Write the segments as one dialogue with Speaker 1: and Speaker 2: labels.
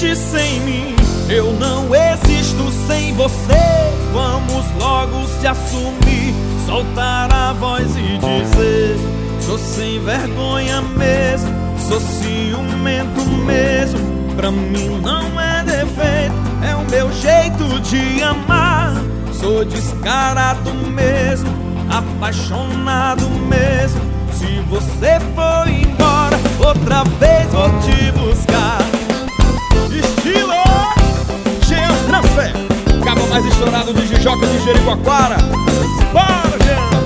Speaker 1: existe sem mim. Eu não existo sem você. Vamos logo se assumir, soltar a voz e dizer: sou sem vergonha mesmo, sou ciumento mesmo. Pra mim não é defeito, é o meu jeito de amar. Sou descarado mesmo, apaixonado mesmo. Se você for embora, outra vez vou te buscar. Estilo Jean Transfer, cabo mais estourado de Jijoca de Jericoacoara. Bora, Jean!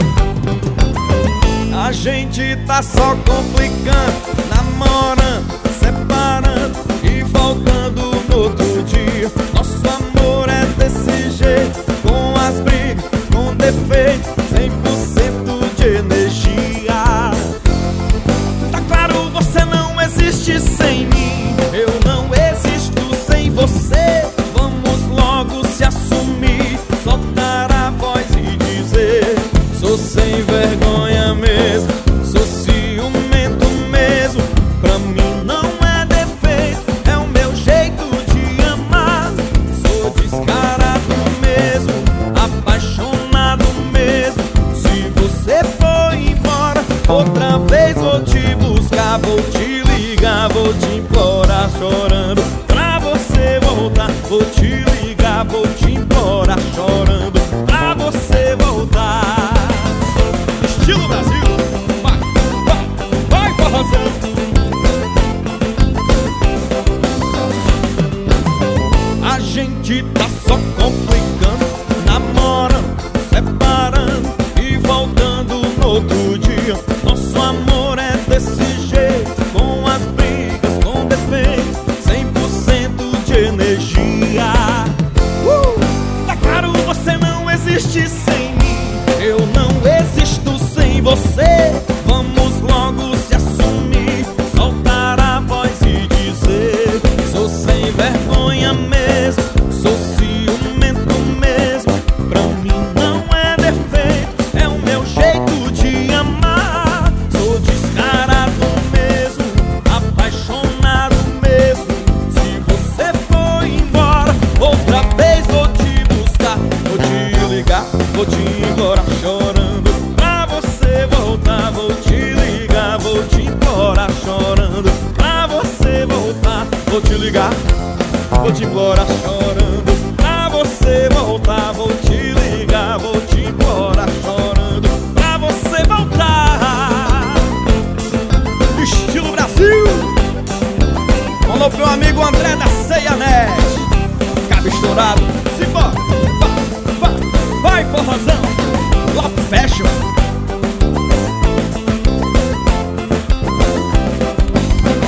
Speaker 1: A gente tá só complicando, namorando, separando e voltando no outro dia. Nosso amor é desse jeito, com as brigas, com defeito, 100% de energia. Tá claro, você não existe sem mim. Eu não existo sem você. Vamos logo se assumir, soltar a voz e dizer: sou sem vergonha mesmo, sou ciumento mesmo. Pra mim não é defeito, é o meu jeito de amar. Sou descarado mesmo, apaixonado mesmo. Se você for embora, outra vez vou te buscar. Vou te ligar, vou te implorar chorando pra você voltar. Vou te ligar, vou te implorar chorando pra você voltar. Estilo Brasil, vai, vai, vai, forrozão. A gente tá só complicando, namorando, separando e voltando no outro dia. Nosso amor é desse jeito, com as brigas, com defeito, 100% de energia. Tá claro, você não existe sem mim. Eu não existo sem você. Vamos logo se assumir, soltar a voz e dizer: sou sem vergonha mesmo, sou ciumento mesmo. Pra mim não é defeito, é o meu jeito de amar. Sou descarado mesmo, apaixonado mesmo. Se você for embora, outra vez vou te buscar. Vou te ligar, vou te implorar chorando pra você voltar. Vou te ligar, vou te implorar chorando pra você voltar. Vou te ligar, vou te implorar chorando pra você voltar. Vou te ligar, vou te implorar chorando pra você voltar. Estilo Brasil. Falou pro amigo André da Ceia Net, cabo estourado. Simbora, vai, vai, vai, forrozão. Love Fashion.